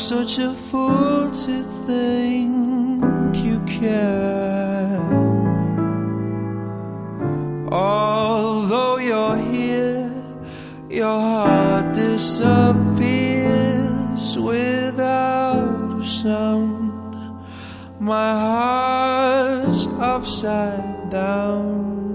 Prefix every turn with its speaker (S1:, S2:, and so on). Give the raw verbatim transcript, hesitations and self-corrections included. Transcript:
S1: such a fool to think you care. Although you're here, your heart disappears without a sound. My heart's upside down.